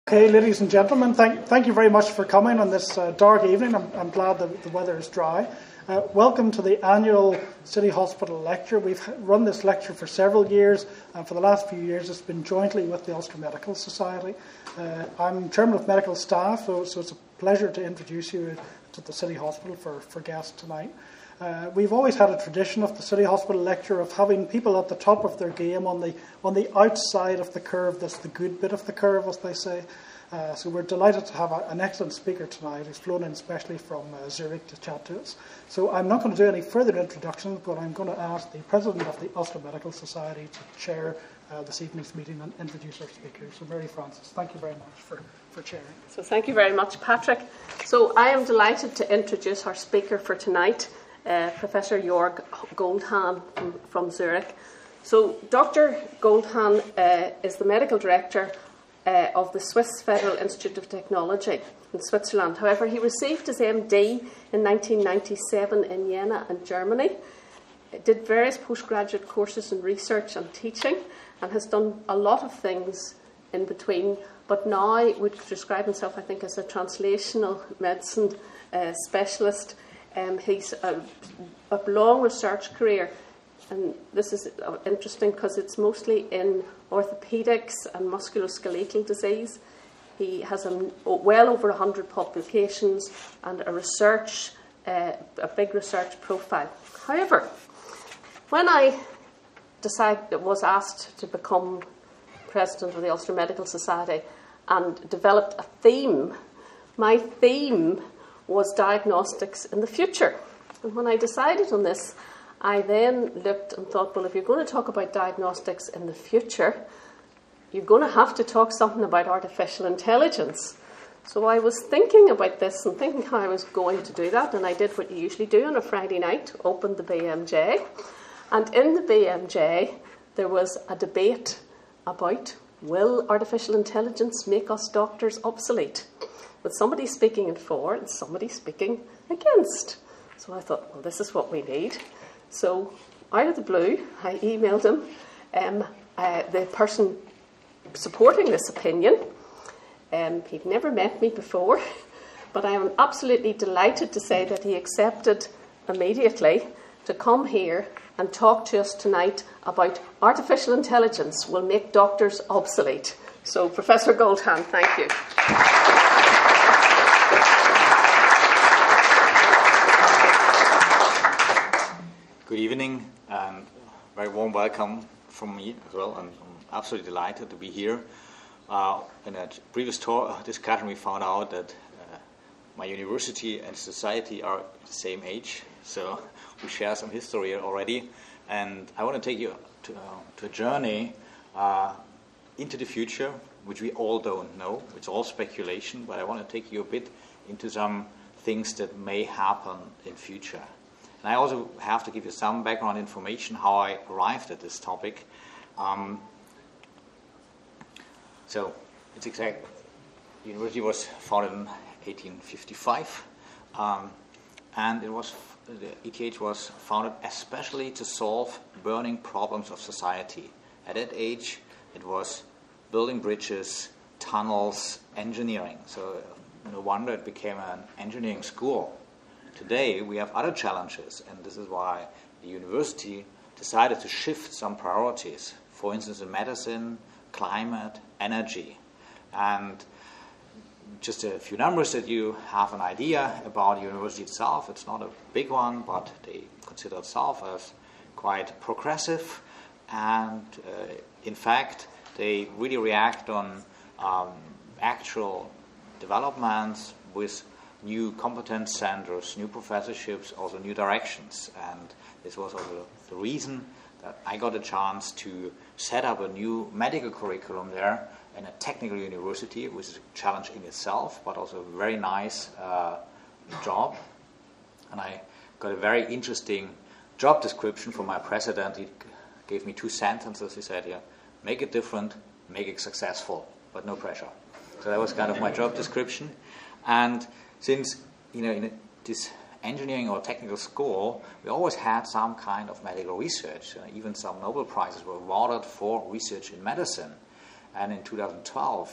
Okay, ladies and gentlemen, thank you very much for coming on this dark evening. I'm glad that the weather is dry. Welcome to the annual City Hospital Lecture. We've run this lecture for several years, and for the last few years it's been jointly with the Ulster Medical Society. I'm Chairman of Medical Staff, so it's a pleasure to introduce you to the City Hospital for guests tonight. We've always had a tradition of the City Hospital Lecture of having people at the top of their game on the outside of the curve. That's the good bit of the curve, as they say. So we're delighted to have an excellent speaker tonight who's flown in especially from Zurich to chat to us. So I'm not going to do any further introductions, but I'm going to ask the President of the Ulster Medical Society to chair this evening's meeting and introduce our speakers. So Mary Francis, thank you very much for chairing. So thank you very much, Patrick. So I am delighted to introduce our speaker for tonight, Professor Jörg Goldhahn from Zurich. So Dr. Goldhahn is the medical director of the Swiss Federal Institute of Technology in Switzerland. However, he received his MD in 1997 in Jena in Germany, did various postgraduate courses in research and teaching, and has done a lot of things in between, but now would describe himself, I think, as a translational medicine specialist. He's a long research career, and this is interesting because it's mostly in orthopedics and musculoskeletal disease. He has well over 100 publications and a big research profile. However, when I was asked to become president of the Ulster Medical Society and developed a theme, my theme was diagnostics in the future. And when I decided on this, I then looked and thought, well, if you're going to talk about diagnostics in the future, you're going to have to talk something about artificial intelligence. So I was thinking about this and thinking how I was going to do that, and I did what you usually do on a Friday night, opened the BMJ. And in the BMJ, there was a debate about, will artificial intelligence make us doctors obsolete? With somebody speaking in for and somebody speaking against. So I thought, well, this is what we need. So out of the blue, I emailed him, the person supporting this opinion. He'd never met me before, but I am absolutely delighted to say that he accepted immediately to come here and talk to us tonight about artificial intelligence will make doctors obsolete. So Professor Goldhahn, thank you. Good evening, and very warm welcome from me as well. And I'm absolutely delighted to be here. In a previous discussion, we found out that my university and society are the same age, so we share some history already. And I want to take you to a journey into the future, which we all don't know. It's all speculation, but I want to take you a bit into some things that may happen in future. And I also have to give you some background information how I arrived at this topic. So it's exact. The university was founded in 1855, and the ETH was founded especially to solve burning problems of society. At that age, it was building bridges, tunnels, engineering. So no wonder it became an engineering school. Today, we have other challenges, and this is why the university decided to shift some priorities. For instance, in medicine, climate, energy. And just a few numbers that you have an idea about the university itself. It's not a big one, but they consider itself as quite progressive. And in fact, they really react on actual developments with new competence centers, new professorships, also new directions. And this was also the reason that I got a chance to set up a new medical curriculum there in a technical university, which is a challenge in itself, but also a very nice job. And I got a very interesting job description from my president. He gave me 2 sentences. He said, make it different, make it successful, but no pressure. So that was kind of my job description. And since, in this engineering or technical school, we always had some kind of medical research. Even some Nobel Prizes were awarded for research in medicine. And in 2012,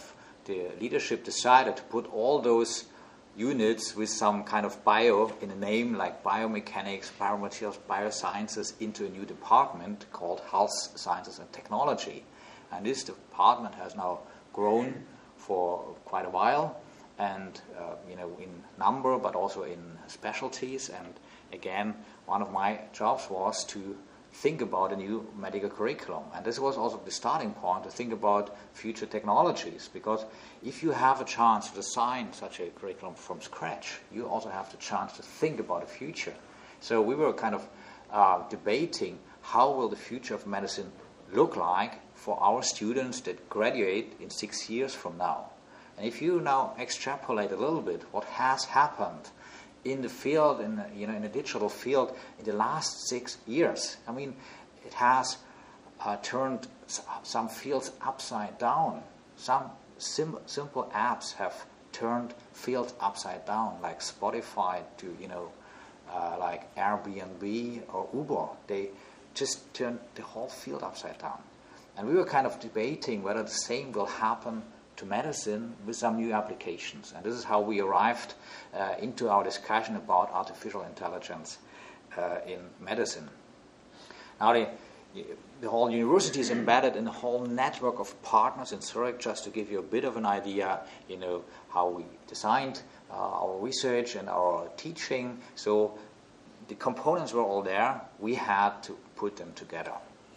the leadership decided to put all those units with some kind of bio in a name, like biomechanics, biomaterials, biosciences, into a new department called Health Sciences and Technology. And this department has now grown for quite a while, and in number, but also in specialties. And again, one of my jobs was to think about a new medical curriculum. And this was also the starting point to think about future technologies, because if you have a chance to design such a curriculum from scratch, you also have the chance to think about the future. So we were kind of debating how will the future of medicine look like for our students that graduate in 6 years from now. And if you now extrapolate a little bit what has happened in the field, in the digital field, in the last 6 years, I mean, it has turned some fields upside down. Some simple apps have turned fields upside down, like Spotify to like Airbnb or Uber. They just turned the whole field upside down. And we were kind of debating whether the same will happen to medicine with some new applications. And this is how we arrived into our discussion about artificial intelligence in medicine. Now, the whole university is embedded in a whole network of partners in Zurich. Just to give you a bit of an idea, how we designed our research and our teaching. So the components were all there. We had to put them together.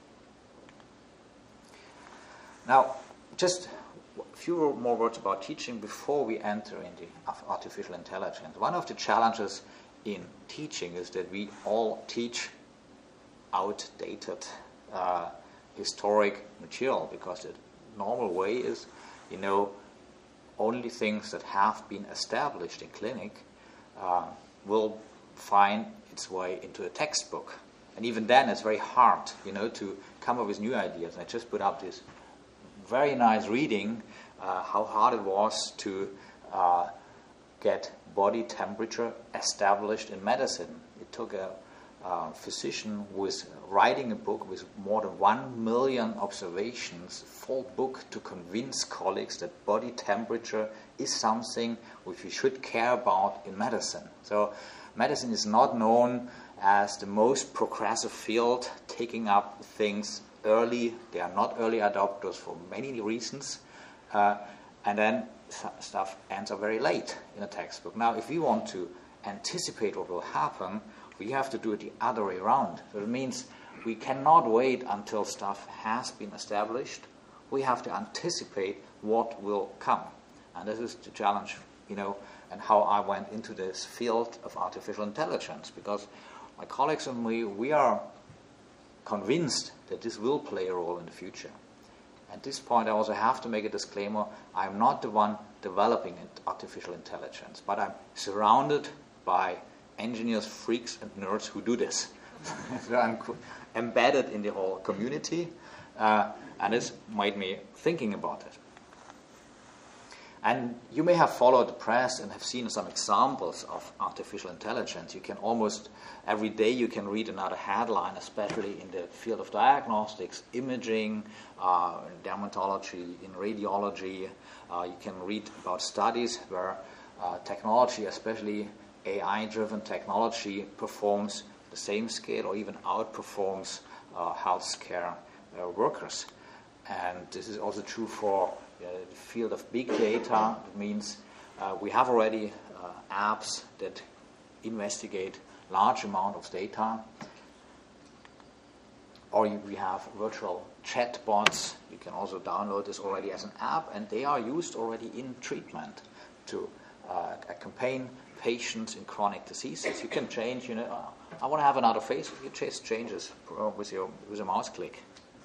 Now, just a few more words about teaching before we enter into artificial intelligence. One of the challenges in teaching is that we all teach outdated historic material, because the normal way is, only things that have been established in clinic will find its way into a textbook. And even then, it's very hard, to come up with new ideas. I just put up this very nice reading, how hard it was to get body temperature established in medicine. It took a physician who was writing a book with more than 1 million observations, full book, to convince colleagues that body temperature is something which we should care about in medicine. So medicine is not known as the most progressive field, taking up things early. They are not early adopters for many reasons. And then stuff ends up very late in a textbook. Now, if we want to anticipate what will happen, we have to do it the other way around. So it means we cannot wait until stuff has been established. We have to anticipate what will come. And this is the challenge, and how I went into this field of artificial intelligence, because my colleagues and we are convinced that this will play a role in the future. At this point, I also have to make a disclaimer. I'm not the one developing artificial intelligence, but I'm surrounded by engineers, freaks, and nerds who do this. So I'm embedded in the whole community, and this made me thinking about it. And you may have followed the press and have seen some examples of artificial intelligence. You can almost every day you can read another headline, especially in the field of diagnostics, imaging, dermatology, in radiology. You can read about studies where technology, especially AI-driven technology, performs the same scale or even outperforms healthcare workers. And this is also true for the field of big data. It means we have already apps that investigate large amount of data, or we have virtual chatbots. You can also download this already as an app, and they are used already in treatment to accompany patients in chronic diseases. You can change, I want to have another face. You just change this with a mouse click.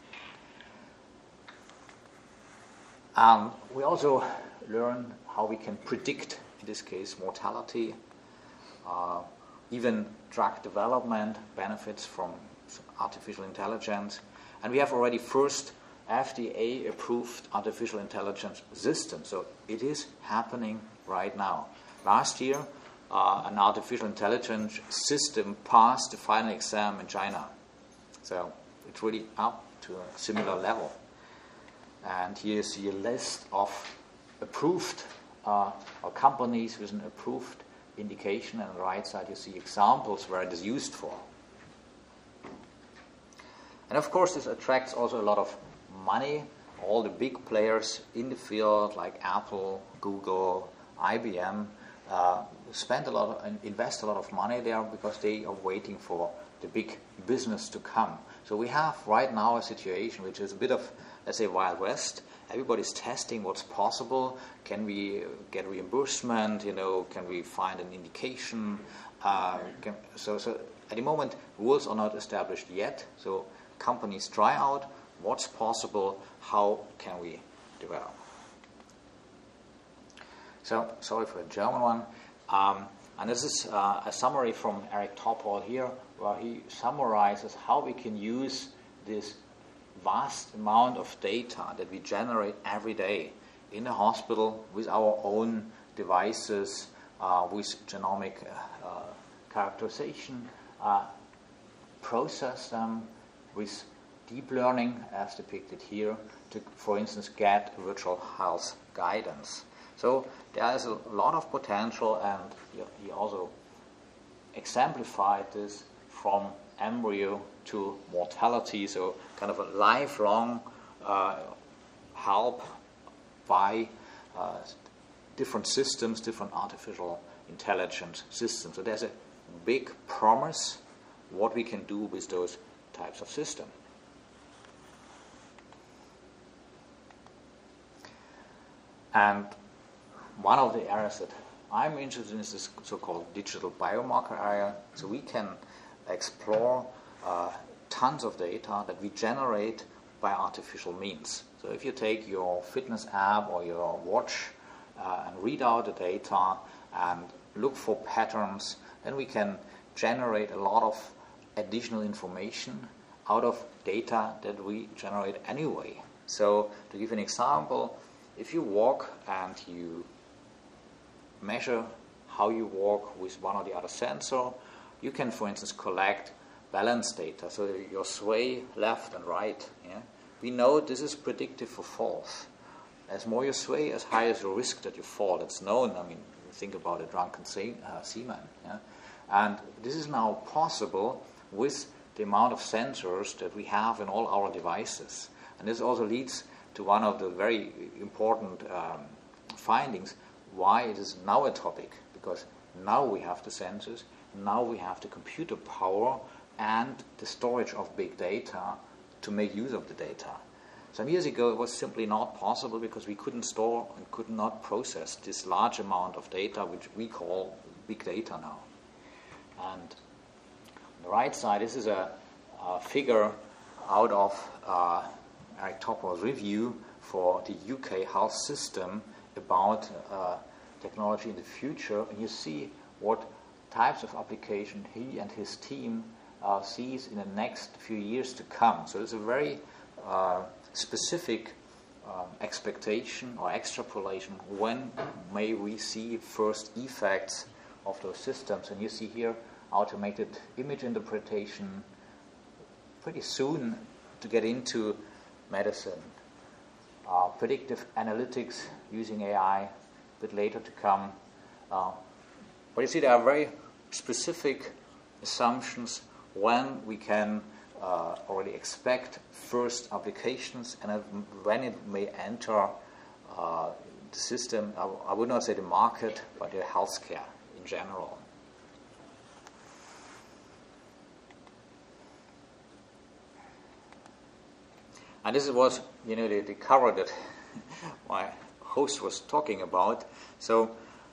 We also learn how we can predict, in this case, mortality. Even drug development benefits from artificial intelligence. And we have already first FDA-approved artificial intelligence system. So it is happening right now. Last year, an artificial intelligence system passed the final exam in China. So it's really up to a similar level. And here you see a list of approved or companies with an approved indication, and on the right side you see examples where it is used for. And of course this attracts also a lot of money. All the big players in the field like Apple, Google, IBM invest a lot of money there because they are waiting for the big business to come. So we have right now a situation which is a bit of, let's say, Wild West. Everybody's testing what's possible. Can we get reimbursement? Can we find an indication? So at the moment, rules are not established yet. So companies try out what's possible. How can we develop? So sorry for the German one. And this is a summary from Eric Topol here, where he summarizes how we can use this vast amount of data that we generate every day in the hospital with our own devices, with genomic characterization, process them with deep learning, as depicted here, to, for instance, get virtual health guidance. So there is a lot of potential, and he also exemplified this from embryo to mortality, so kind of a lifelong help by different systems, different artificial intelligence systems. So there's a big promise what we can do with those types of systems. And one of the areas that I'm interested in is this so-called digital biomarker area. So we can explore tons of data that we generate by artificial means. So if you take your fitness app or your watch and read out the data and look for patterns, then we can generate a lot of additional information out of data that we generate anyway. So to give an example, if you walk and you measure how you walk with one or the other sensor, you can, for instance, collect balance data, so your sway left and right. Yeah? We know this is predictive for falls. As more you sway, as higher is your risk that you fall. It's known. I mean, think about a drunken seaman. Yeah? And this is now possible with the amount of sensors that we have in all our devices. And this also leads to one of the very important findings, why it is now a topic, because now we have the sensors, now we have the computer power and the storage of big data to make use of the data. Some years ago it was simply not possible because we couldn't store and could not process this large amount of data, which we call big data now. And on the right side, this is a figure out of Eric Topol's review for the UK health system about technology in the future, and you see what types of application he and his team sees in the next few years to come. So it's a very specific expectation or extrapolation when may we see first effects of those systems. And you see here automated image interpretation pretty soon to get into medicine. Predictive analytics using AI a bit later to come. But you see there are very specific assumptions when we can already expect first applications and when it may enter the system. I would not say the market, but the healthcare in general. And this was, the cover that my host was talking about. So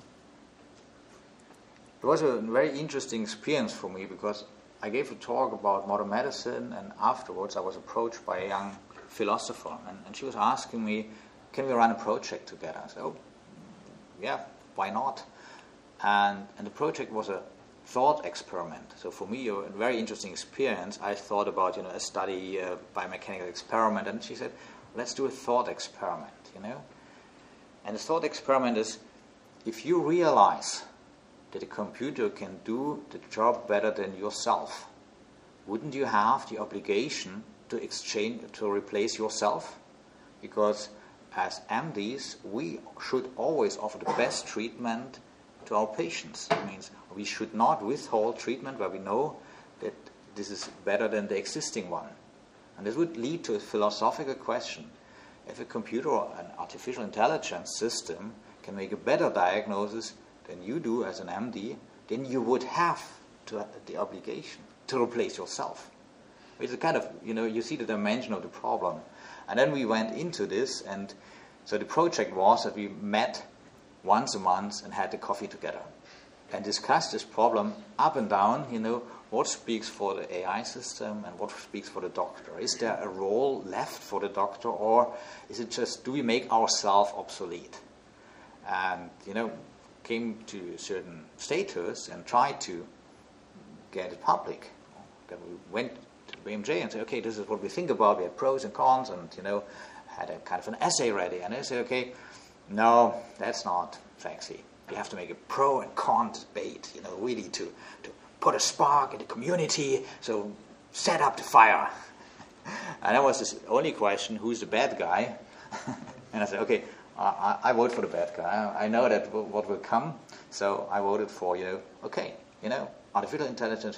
it was a very interesting experience for me because I gave a talk about modern medicine, and afterwards I was approached by a young philosopher, and she was asking me, can we run a project together? I said, oh, yeah, why not? And the project was a thought experiment. So for me, a very interesting experience. I thought about, a study, biomechanical experiment, and she said, let's do a thought experiment, And the thought experiment is, if you realize that a computer can do the job better than yourself, wouldn't you have the obligation to replace yourself? Because as MDs, we should always offer the best treatment to our patients. It means we should not withhold treatment where we know that this is better than the existing one. And this would lead to a philosophical question. If a computer or an artificial intelligence system can make a better diagnosis than you do as an MD, then you would have the obligation to replace yourself. It's a kind of, you see the dimension of the problem. And then we went into this, and so the project was that we met once a month and had the coffee together and discussed this problem up and down, what speaks for the AI system and what speaks for the doctor. Is there a role left for the doctor, or is it just, do we make ourselves obsolete? And, came to a certain status and tried to get it public. Then we went to BMJ and said, okay, this is what we think about. We had pros and cons and, had a kind of an essay ready. And they said, okay, no, that's not sexy. You have to make a pro and con debate, really to put a spark in the community, so set up the fire. And that was the only question, who's the bad guy? And I said, okay, I vote for the bad guy. I know that what will come, so I voted for, okay, artificial intelligence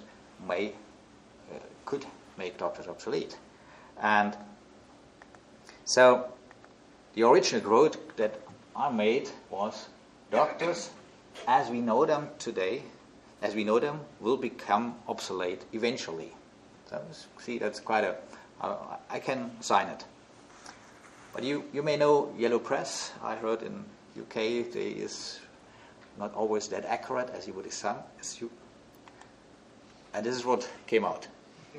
could make doctors obsolete. And so the original quote that I made was, doctors, as we know them today, will become obsolete eventually. So, see, that's quite I can sign it. But you may know Yellow Press. I heard in UK they is not always that accurate as you would assume. And this is what came out.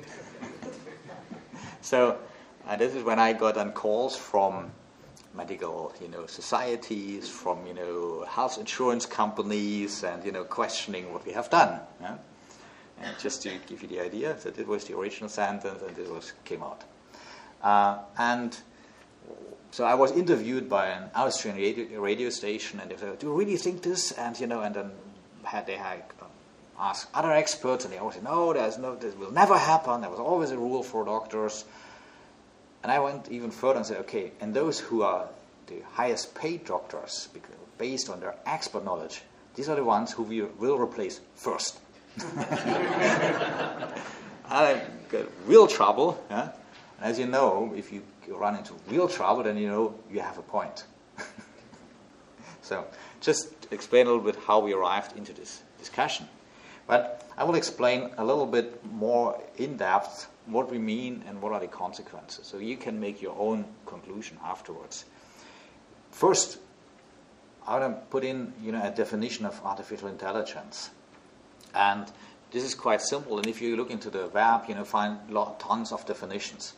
So, this is when I got on calls from medical, societies, from, health insurance companies, and, questioning what we have done. Yeah? And just to give you the idea, that it was the original sentence, and this came out. And so I was interviewed by an Austrian radio station, and they said, "Do you really think this?" And and then they had asked other experts, and they always said, "No, this will never happen. There was always a rule for doctors." And I went even further and said, okay, and those who are the highest paid doctors, based on their expert knowledge, these are the ones who we will replace first. I got real trouble. Yeah? And as you know, if you run into real trouble, then you have a point. So just explain a little bit how we arrived into this discussion. But I will explain a little bit more in depth what we mean and what are the consequences, so you can make your own conclusion afterwards. First, I want to put in a definition of artificial intelligence, and this is quite simple. And if you look into the web, find tons of definitions.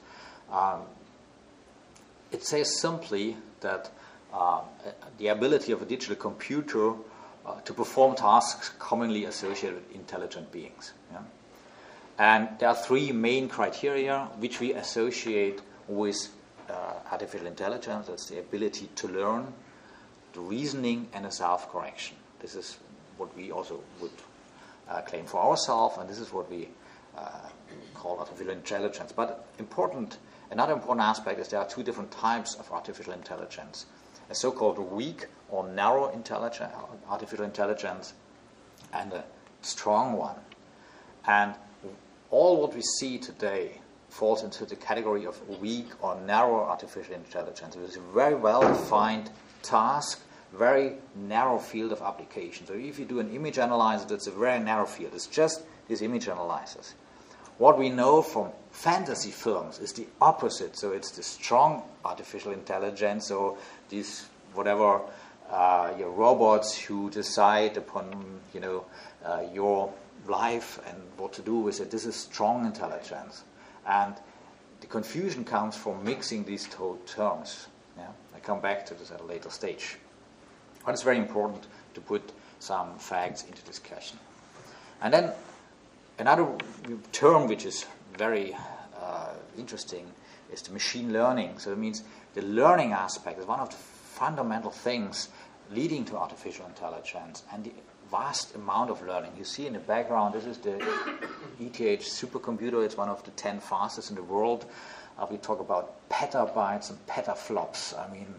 It says simply that the ability of a digital computer to perform tasks commonly associated with intelligent beings. Yeah? And there are three main criteria which we associate with artificial intelligence. That's the ability to learn, the reasoning, and the self-correction. This is what we also would claim for ourselves, and this is what we call artificial intelligence. But another important aspect is there are two different types of artificial intelligence. A so-called weak or narrow artificial intelligence, and a strong one. And all what we see today falls into the category of weak or narrow artificial intelligence. It is a very well-defined task, very narrow field of application. So if you do an image analysis, that's a very narrow field. It's just these image analyzers. What we know from fantasy films is the opposite. So it's the strong artificial intelligence, so these whatever your robots who decide upon your life and what to do with it. This is strong intelligence, and the confusion comes from mixing these two terms. Yeah? I come back to this at a later stage. But it's very important to put some facts into discussion. And then another term which is very interesting is the machine learning. So it means the learning aspect is one of the fundamental things leading to artificial intelligence, and the vast amount of learning. You see in the background, this is the ETH supercomputer. It's one of the 10 fastest in the world. We talk about petabytes and petaflops. I mean,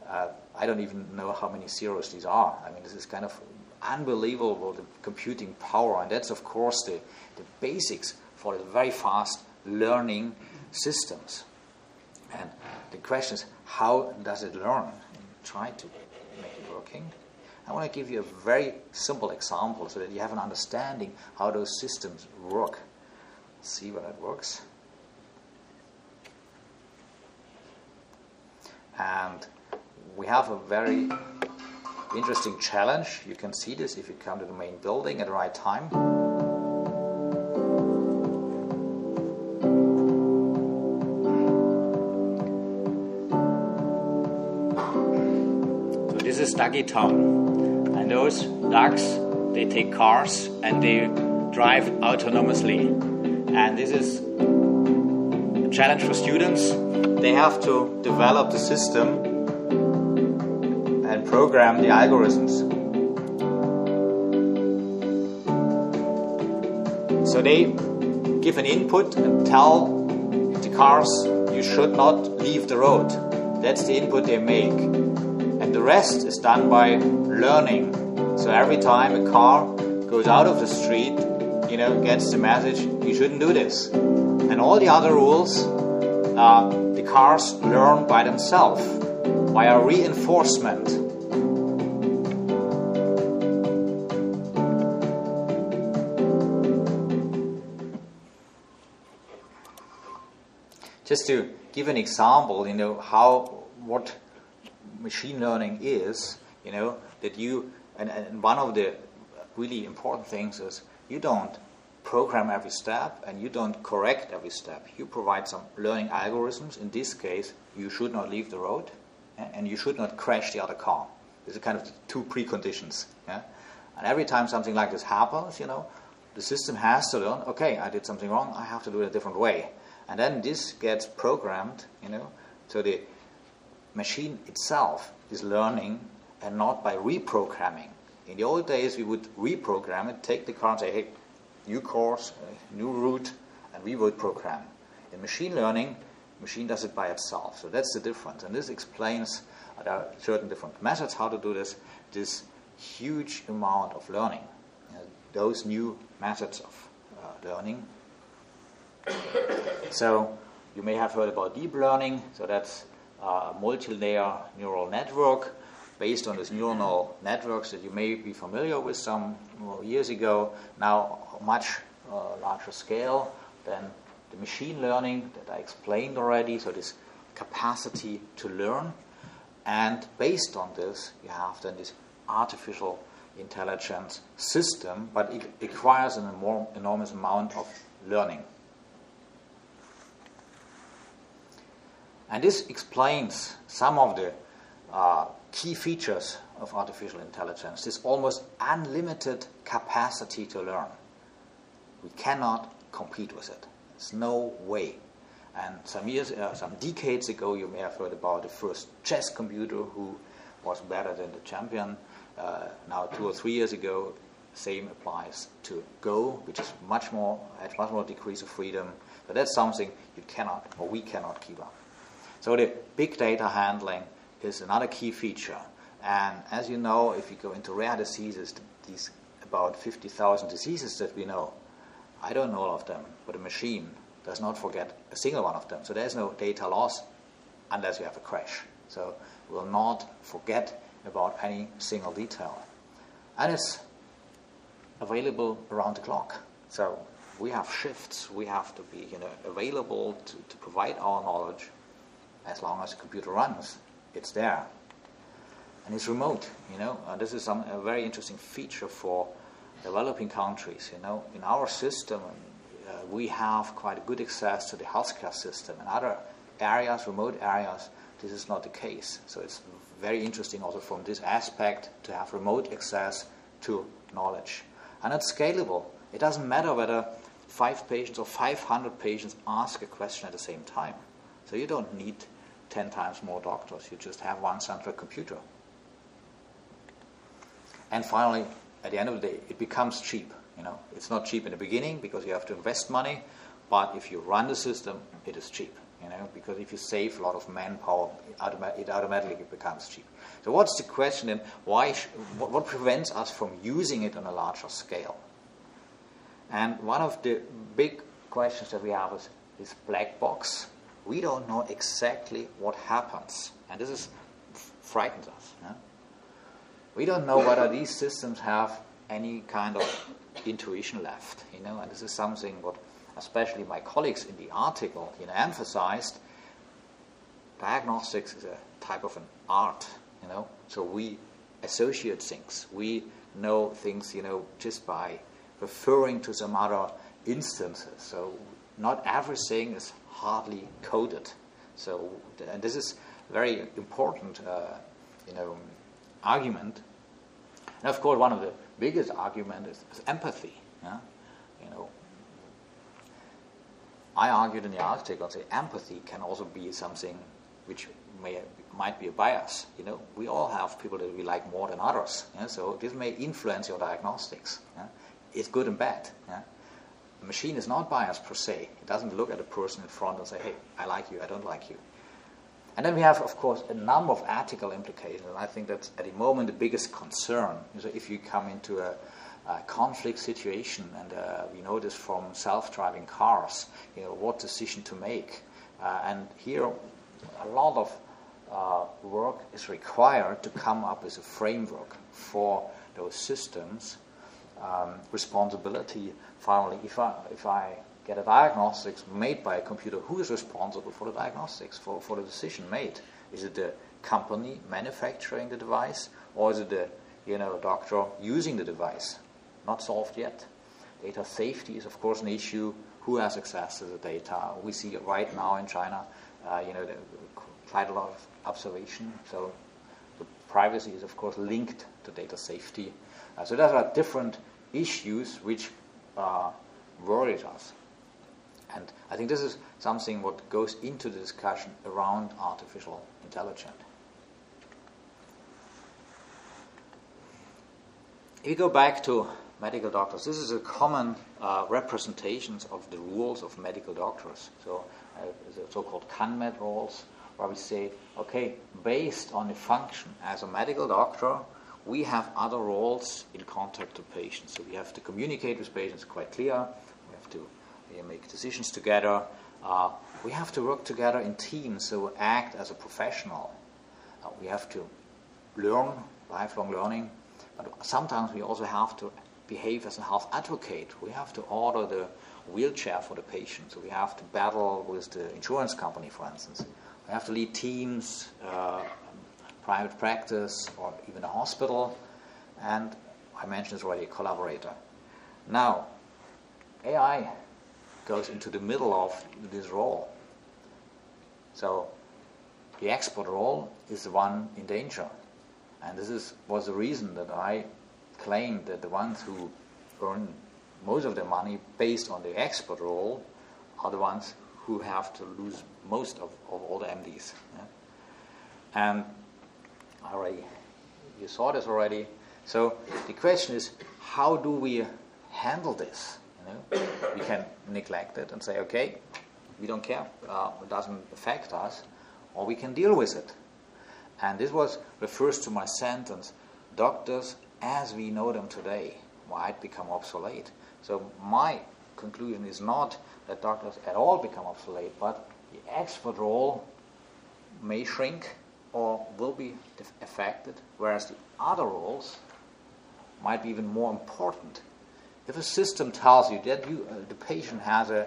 I don't even know how many zeros these are. I mean, this is kind of unbelievable, the computing power, and that's, of course, the basics for the very fast learning systems. And the question is, how does it learn? And try to make it working. I want to give you a very simple example so that you have an understanding how those systems work. Let's see whether it works. And we have a very interesting challenge. You can see this if you come to the main building at the right time. So this is Duggy Town. And those ducks, they take cars and they drive autonomously. And this is a challenge for students. They have to develop the system and program the algorithms. So they give an input and tell the cars, you should not leave the road. That's the input they make. And the rest is done by learning. So every time a car goes out of the street, gets the message, you shouldn't do this. And all the other rules, the cars learn by themselves, via reinforcement. Just to give an example, what machine learning is, that you, and one of the really important things is you don't program every step and you don't correct every step. You provide some learning algorithms. In this case, you should not leave the road and you should not crash the other car. These are kind of the two preconditions. Yeah? And every time something like this happens, the system has to learn, okay, I did something wrong, I have to do it a different way. And then this gets programmed, so the machine itself is learning and not by reprogramming. In the old days, we would reprogram it, take the car and say, hey, new course, new route, and we would program. In machine learning, machine does it by itself. So that's the difference. And this explains there are certain different methods how to do this huge amount of learning. Those new methods of learning. So you may have heard about deep learning. So that's a multi-layer neural network based on these neuronal networks that you may be familiar with some years ago. Now much larger scale than the machine learning that I explained already. So this capacity to learn. And based on this, you have then this artificial intelligence system, but it requires an enormous amount of learning. And this explains some of the key features of artificial intelligence, this almost unlimited capacity to learn. We cannot compete with it. There's no way. And some decades ago, you may have heard about the first chess computer who was better than the champion. Now, 2 or 3 years ago, same applies to Go, which is much more degrees of freedom. But that's something you cannot, or we cannot keep up. So the big data handling is another key feature. And as you know, if you go into rare diseases, these about 50,000 diseases that we know, I don't know all of them, but a machine does not forget a single one of them. So there's no data loss unless you have a crash. So it will not forget about any single detail. And it's available around the clock. So we have shifts. We have to be available to provide our knowledge. As long as the computer runs, it's there. And it's remote, And this is a very interesting feature for developing countries, In our system, we have quite good access to the healthcare system. In other areas, remote areas, this is not the case. So it's very interesting also from this aspect to have remote access to knowledge. And it's scalable. It doesn't matter whether 5 patients or 500 patients ask a question at the same time. So you don't need 10 times more doctors. You just have one central computer. And finally, at the end of the day, it becomes cheap. It's not cheap in the beginning because you have to invest money, but if you run the system, it is cheap. because if you save a lot of manpower, it automatically becomes cheap. So what's the question then? What prevents us from using it on a larger scale? And one of the big questions that we have is this black box. We don't know exactly what happens, and this frightens us. We don't know whether these systems have any kind of intuition left, and this is something what especially my colleagues in the article emphasized. Diagnostics is a type of an art, so we associate things. We know things, just by referring to some other instances. So not everything is hardly coded. So, and this is very important, argument. And of course, one of the biggest arguments is empathy. I argued in the article that empathy can also be something which might be a bias. We all have people that we like more than others. So this may influence your diagnostics. It's good and bad. The machine is not biased per se. It doesn't look at a person in front and say, hey, I like you, I don't like you. And then we have, of course, a number of ethical implications. And I think that's at the moment the biggest concern. So if you come into a conflict situation, and we know this from self-driving cars, what decision to make. And here, a lot of work is required to come up with a framework for those systems. Responsibility, finally, if I get a diagnostics made by a computer, who is responsible for the diagnostics, for the decision made? Is it the company manufacturing the device, or is it the doctor using the device? Not solved yet. Data safety is, of course, an issue. Who has access to the data? We see it right now in China, quite a lot of observation. So the privacy is, of course, linked to data safety. So there are different issues which worry us. And I think this is something what goes into the discussion around artificial intelligence. If you go back to medical doctors, this is a common representations of the rules of medical doctors. So the so-called CANMED rules, where we say, okay, based on the function as a medical doctor, we have other roles in contact to patients. So we have to communicate with patients quite clear. We have to make decisions together. We have to work together in teams, so act as a professional. We have to learn, lifelong learning. But sometimes we also have to behave as a health advocate. We have to order the wheelchair for the patient. So we have to battle with the insurance company, for instance. We have to lead teams, private practice, or even a hospital. And I mentioned this already, a collaborator. Now, AI goes into the middle of this role. So the expert role is the one in danger. And this was the reason that I claimed that the ones who earn most of their money based on the expert role are the ones who have to lose most of all the MDs. And you saw this already. So the question is, how do we handle this? We can neglect it and say, okay, we don't care, it doesn't affect us, or we can deal with it. And this refers to my sentence, doctors as we know them today might become obsolete. So my conclusion is not that doctors at all become obsolete, but the expert role may shrink or will be affected, whereas the other roles might be even more important. If a system tells you that the patient has a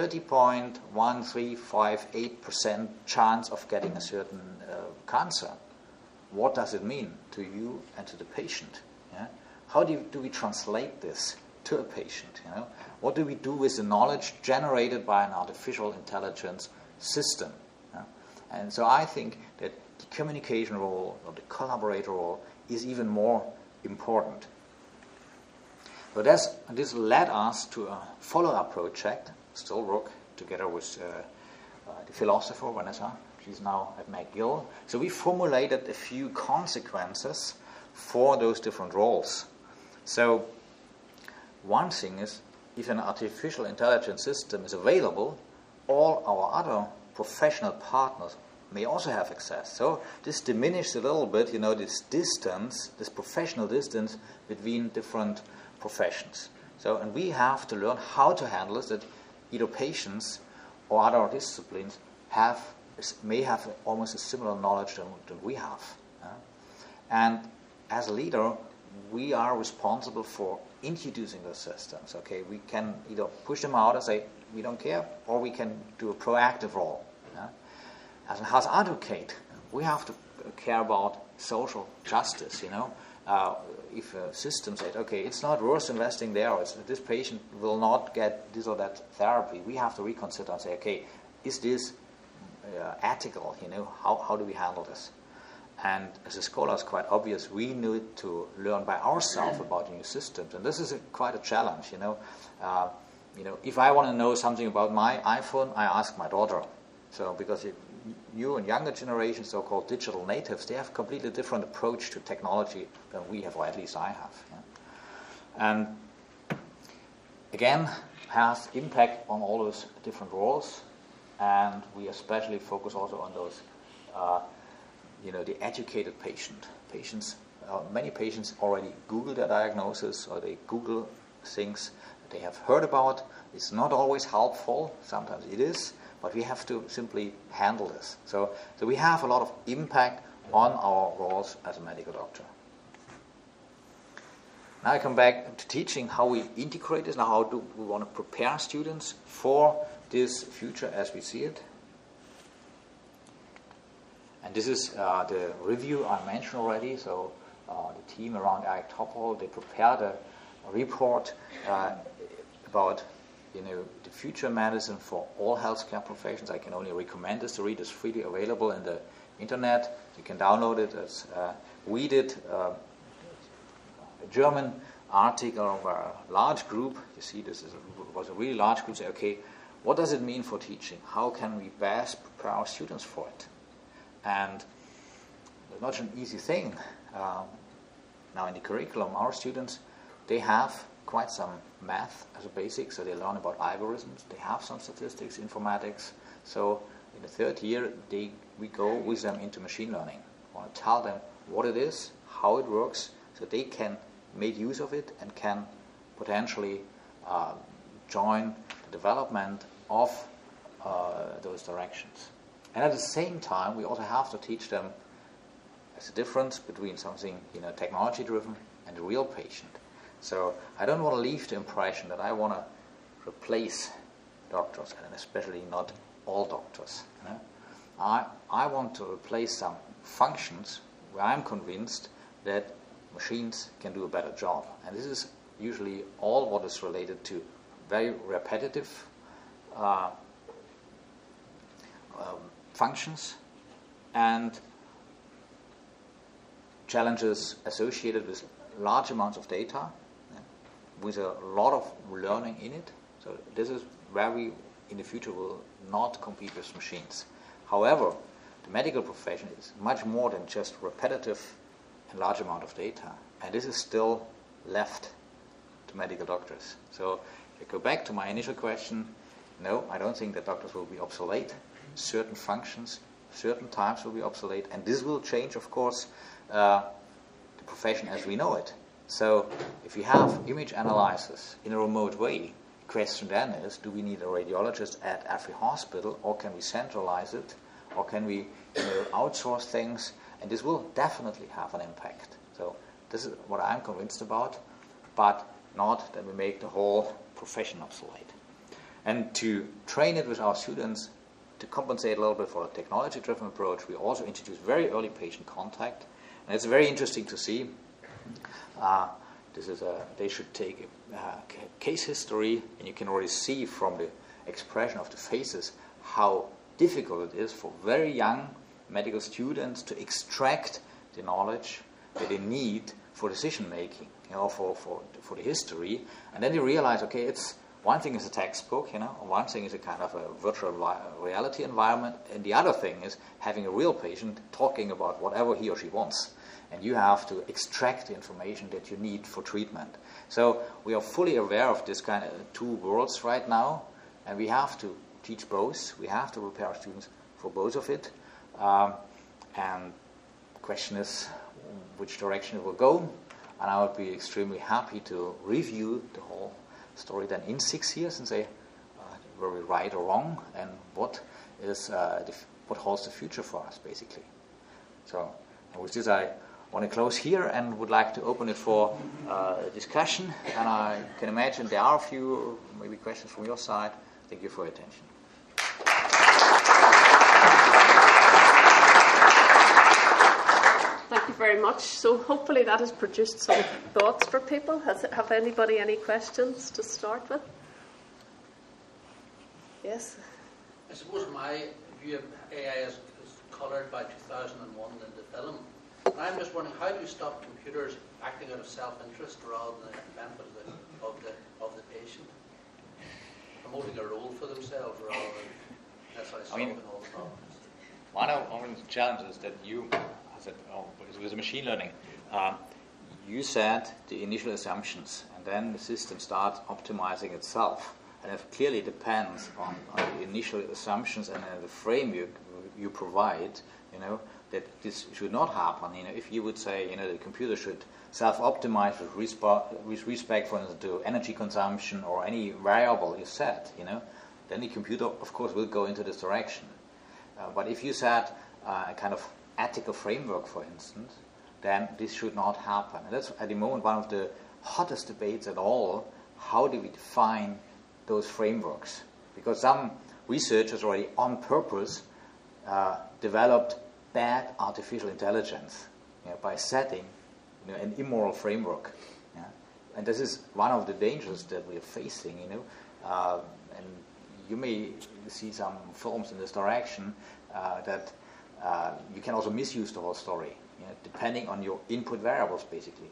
30.1358% chance of getting a certain cancer, what does it mean to you and to the patient? How do we translate this to a patient? What do we do with the knowledge generated by an artificial intelligence system? And so I think that the communication role or the collaborator role is even more important. So this led us to a follow-up project, still work together with the philosopher, Vanessa. She's now at McGill. So we formulated a few consequences for those different roles. So one thing is, if an artificial intelligence system is available, all our other professional partners may also have access. So this diminished a little bit, this distance, this professional distance between different professions. So, and we have to learn how to handle this, that either patients or other disciplines may have almost a similar knowledge than we have. And as a leader, we are responsible for introducing those systems. Okay, we can either push them out and say, we don't care, or we can do a proactive role. As a health advocate, we have to care about social justice, if a system says, okay, it's not worth investing there, or this patient will not get this or that therapy, we have to reconsider and say, okay, is this ethical, how do we handle this? And as a scholar, it's quite obvious we need to learn by ourselves about new systems, and this is quite a challenge, if I want to know something about my iPhone, I ask my daughter. So because new and younger generations, so-called digital natives, they have a completely different approach to technology than we have, or at least I have. And again, has impact on all those different roles, and we especially focus also on those, the educated patients. Many patients already Google their diagnosis, or they Google things they have heard about. It's not always helpful. Sometimes it is. But we have to simply handle this. So we have a lot of impact on our roles as a medical doctor. Now I come back to teaching how we integrate this. Now how do we want to prepare students for this future as we see it? And this is the review I mentioned already. So the team around Eric Topol, they prepared a report about the future medicine for all healthcare professions. I can only recommend this to read. It's freely available in the internet. You can download it. As we did a German article where a large group, you see this was a really large group, say, okay, what does it mean for teaching? How can we best prepare our students for it? And it's not an easy thing. Now in the curriculum, our students, they have quite some math as a basic, so they learn about algorithms, they have some statistics, informatics. So in the third year, we go with them into machine learning. I want to tell them what it is, how it works, so they can make use of it and can potentially join the development of those directions. And at the same time, we also have to teach them there's a difference between something technology-driven and a real patient. So I don't want to leave the impression that I want to replace doctors, and especially not all doctors. I want to replace some functions where I'm convinced that machines can do a better job. And this is usually all what is related to very repetitive functions and challenges associated with large amounts of data, with a lot of learning in it. So this is where we in the future will not compete with machines. However, the medical profession is much more than just repetitive and large amount of data, and this is still left to medical doctors. So if I go back to my initial question, no, I don't think that doctors will be obsolete. Certain functions, certain types will be obsolete, and this will change, of course, the profession as we know it. So if we have image analysis in a remote way, the question then is, do we need a radiologist at every hospital, or can we centralize it, or can we outsource things? And this will definitely have an impact. So this is what I'm convinced about, but not that we make the whole profession obsolete. And to train it with our students, to compensate a little bit for a technology-driven approach, we also introduce very early patient contact. And it's very interesting to see. They should take a case history, and you can already see from the expression of the faces how difficult it is for very young medical students to extract the knowledge that they need for decision making, for the history, and then they realize, okay, it's one thing is a textbook, one thing is a kind of a virtual reality environment, and the other thing is having a real patient talking about whatever he or she wants. And you have to extract the information that you need for treatment. So we are fully aware of this kind of two worlds right now, and we have to teach both. We have to prepare our students for both of it. And the question is which direction it will go. And I would be extremely happy to review the whole story then in 6 years and say, were we right or wrong, and what holds the future for us, basically. So with this, I want to close here and would like to open it for discussion. And I can imagine there are a few maybe questions from your side. Thank you for your attention. Thank you very much. So hopefully that has produced some thoughts for people. Have anybody any questions to start with? Yes? I suppose my view of AI is coloured by 2001 in the film. And I'm just wondering, how do you stop computers acting out of self-interest rather than the benefit of the patient? Promoting a role for themselves rather than necessarily solving all the problems. One of the challenges that you said, with machine learning, you set the initial assumptions, and then the system starts optimizing itself. And it clearly depends on the initial assumptions and the frame you provide, that this should not happen. If you would say, the computer should self-optimize with respect, for instance, to energy consumption or any variable you set, then the computer, of course, will go into this direction. But if you set a kind of ethical framework, for instance, then this should not happen. And that's, at the moment, one of the hottest debates at all. How do we define those frameworks? Because some researchers already on purpose developed bad artificial intelligence by setting an immoral framework. And this is one of the dangers that we are facing, and you may see some films in this direction that you can also misuse the whole story, depending on your input variables, basically.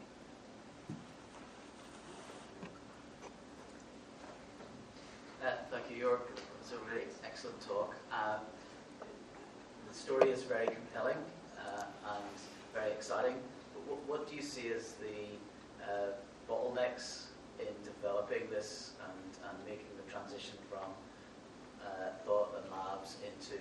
Thank you, Jörg. It was a really excellent talk. The story is very compelling and very exciting. But what do you see as the bottlenecks in developing this and making the transition from thought and labs into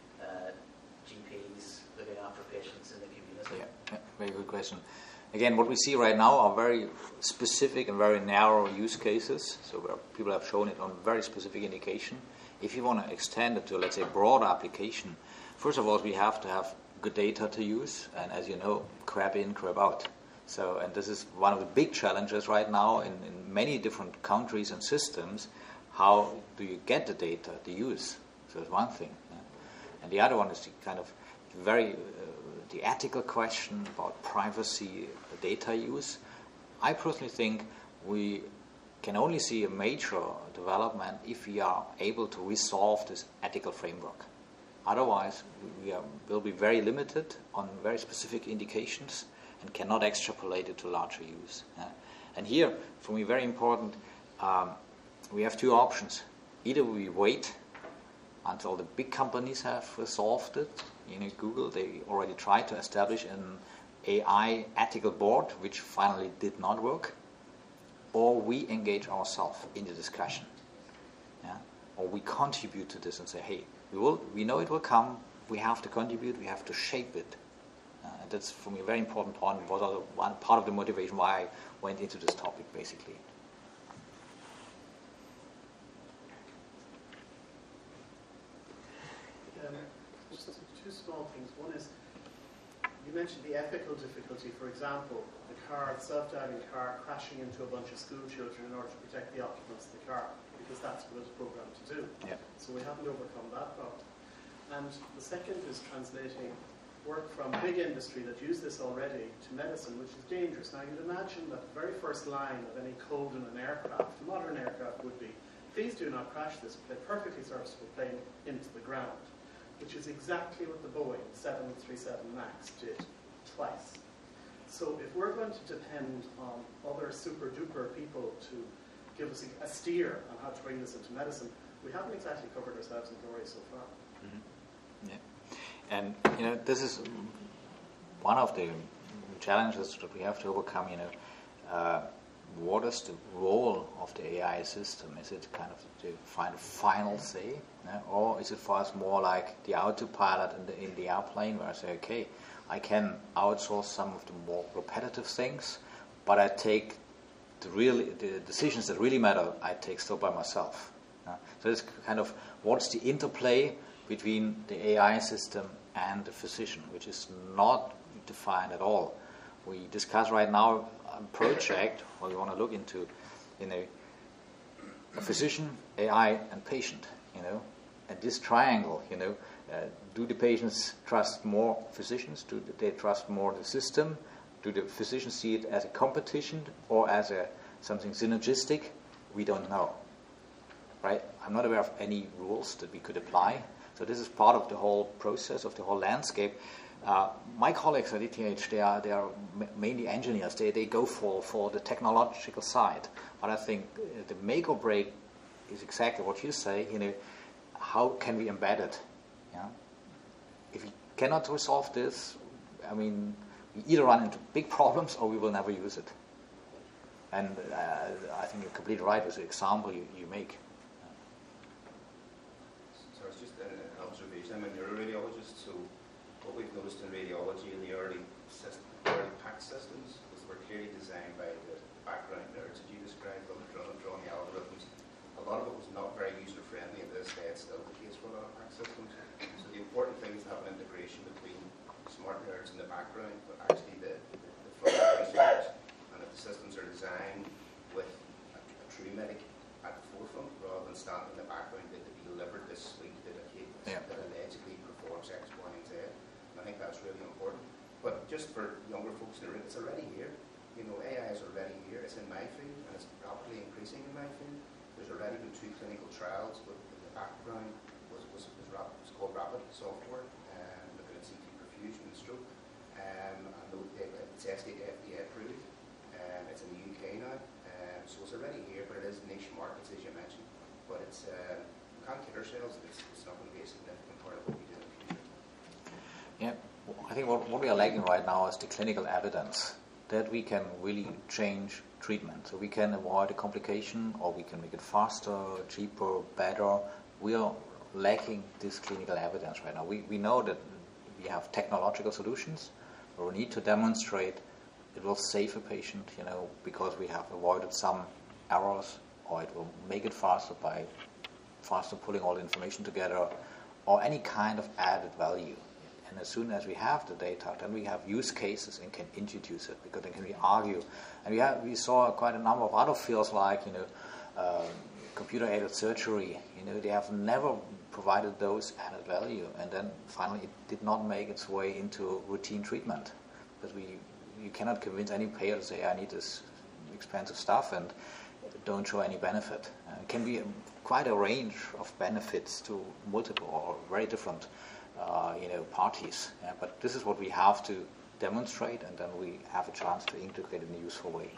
GPs looking after patients in the community? Yeah, very good question. Again, what we see right now are very specific and very narrow use cases. So where people have shown it on very specific indication. If you want to extend it to, let's say, broader application, first of all, we have to have good data to use, and as you know, crap in, crap out. So, and this is one of the big challenges right now in many different countries and systems. How do you get the data to use? So that's one thing. And the other one is the kind of very the ethical question about privacy, data use. I personally think we can only see a major development if we are able to resolve this ethical framework. Otherwise, we will be very limited on very specific indications and cannot extrapolate it to larger use. And here, for me, very important, we have two options. Either we wait until the big companies have resolved it. Google, they already tried to establish an AI ethical board, which finally did not work. Or we engage ourselves in the discussion. Or we contribute to this and say, hey, we know it will come, we have to contribute, we have to shape it. And that's, for me, a very important point. It was also one part of the motivation why I went into this topic, basically. Just two small things. One is, you mentioned the ethical difficulty. For example, the self-driving car crashing into a bunch of school children in order to protect the occupants of the car, because that's what it's programmed to do. Yeah. So we haven't overcome that problem. And the second is translating work from big industry that use this already to medicine, which is dangerous. Now, you'd imagine that the very first line of any code in an aircraft, a modern aircraft, would be, please do not crash this perfectly serviceable plane into the ground, which is exactly what the Boeing 737 MAX did twice. So if we're going to depend on other super-duper people to give us a steer on how to bring this into medicine, we haven't exactly covered ourselves in glory so far. Mm-hmm. Yeah. And, this is one of the challenges that we have to overcome, what is the role of the AI system? Is it kind of to find a final say, or is it for us more like the autopilot in the airplane, where I say, okay, I can outsource some of the more repetitive things, but I take the decisions that really matter, I take still by myself. So it's kind of what's the interplay between the AI system and the physician, which is not defined at all. We discuss right now a project where we want to look into, a physician, AI, and patient. And this triangle. Do the patients trust more physicians? Do they trust more the system? Do the physicians see it as a competition or as something synergistic? We don't know. Right? I'm not aware of any rules that we could apply. So this is part of the whole process, of the whole landscape. My colleagues at ETH, they are mainly engineers. They go for the technological side. But I think the make or break is exactly what you say. How can we embed it? If we cannot resolve this, we either run into big problems or we will never use it. And I think you're completely right with the example you make. So it's just an observation. You're a radiologist, so what we've noticed in radiology in the early PACS systems was they were clearly designed by the background nerds that you described, drawing the algorithms. A lot of it was not very user-friendly, and this day it's still the case for a lot of PACS systems. So the important thing is to have an integration between smart nerds in the background, but actually the front research, and if the systems are designed with a true medic at the forefront rather than standing in the background that they delivered this suite that allegedly performs X, Y, and Z. And I think that's really important. But just for younger folks in the room, it's already here. AI is already here. It's in my field, and it's rapidly increasing in my field. There's already been 2 clinical trials with the background was called Rapid software, looking at CT perfusion and stroke. And it's FDA approved. It's in the UK now, so it's already here. But it is niche markets, as you mentioned. But it's we can't kid ourselves. It's not going to be a significant part of what we do in the future. Yeah, I think what we are lacking right now is the clinical evidence that we can really change treatment. So we can avoid a complication, or we can make it faster, cheaper, better. We are lacking this clinical evidence right now. We know that we have technological solutions, but we need to demonstrate it will save a patient, because we have avoided some errors, or it will make it faster by faster pulling all the information together, or any kind of added value. And as soon as we have the data, then we have use cases and can introduce it, because then can we argue. And we saw quite a number of other fields like computer-aided surgery. They have never provided those added value, and then finally it did not make its way into routine treatment, because you cannot convince any payer to say, I need this expensive stuff, and don't show any benefit. It can be quite a range of benefits to multiple or very different parties. But this is what we have to demonstrate, and then we have a chance to integrate it in a useful way.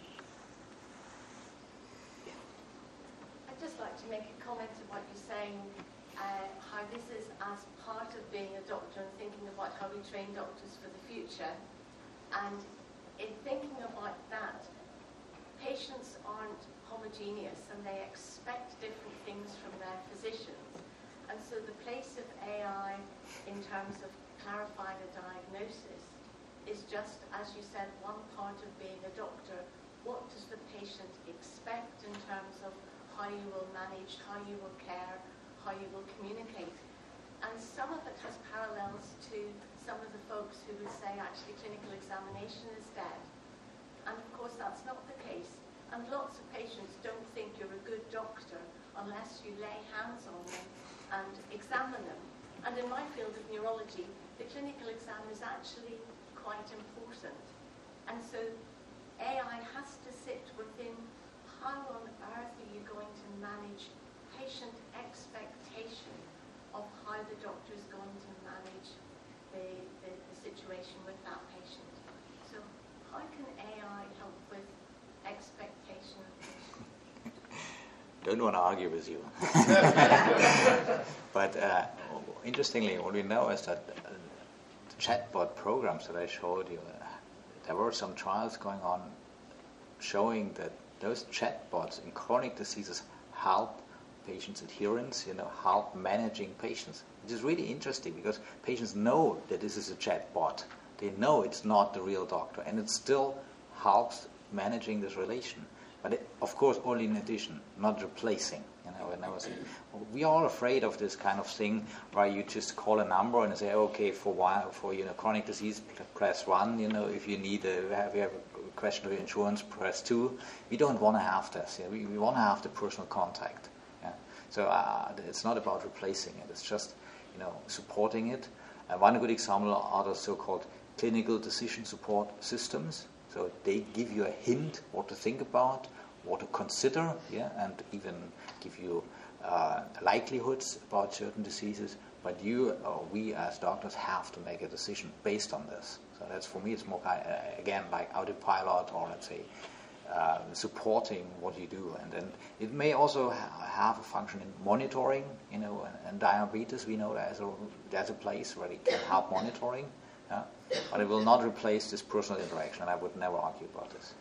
I'd just like to make a comment on what you're saying, how this is as part of being a doctor and thinking about how we train doctors for the future. And in thinking about that, patients aren't homogeneous and they expect different things from their physicians. And so the place of AI in terms of clarifying a diagnosis is just, as you said, one part of being a doctor. What does the patient expect in terms of how you will manage, how you will care, how you will communicate? And some of it has parallels to some of the folks who would say actually clinical examination is dead. And of course that's not the case. And lots of patients don't think you're a good doctor unless you lay hands on them and examine them. And in my field of neurology, the clinical exam is actually quite important. And so AI has to sit within how on earth are you going to manage patient expectation of how the doctor is going to manage the situation with that patient. So how can AI help with expectation of patients? Don't want to argue with you. But interestingly, what we know is that the chatbot programs that I showed you, there were some trials going on showing that those chatbots in chronic diseases help patients' adherence, help managing patients. It is really interesting because patients know that this is a chatbot. They know it's not the real doctor, and it still helps managing this relation. But of course, only in addition, not replacing. We are all afraid of this kind of thing where you just call a number and say, okay, for chronic disease, press 1. If you need have a question of insurance, press 2. We don't want to have this. We want to have the personal contact. Yeah? So it's not about replacing it. It's just supporting it. One good example are the so-called clinical decision support systems. So they give you a hint what to think about, what to consider, and even give you likelihoods about certain diseases. But we as doctors have to make a decision based on this. So that's, for me, it's more again like autopilot, or let's say supporting what you do. And then it may also have a function in monitoring. And diabetes, we know there's a place where it can help monitoring. But it will not replace this personal interaction, and I would never argue about this.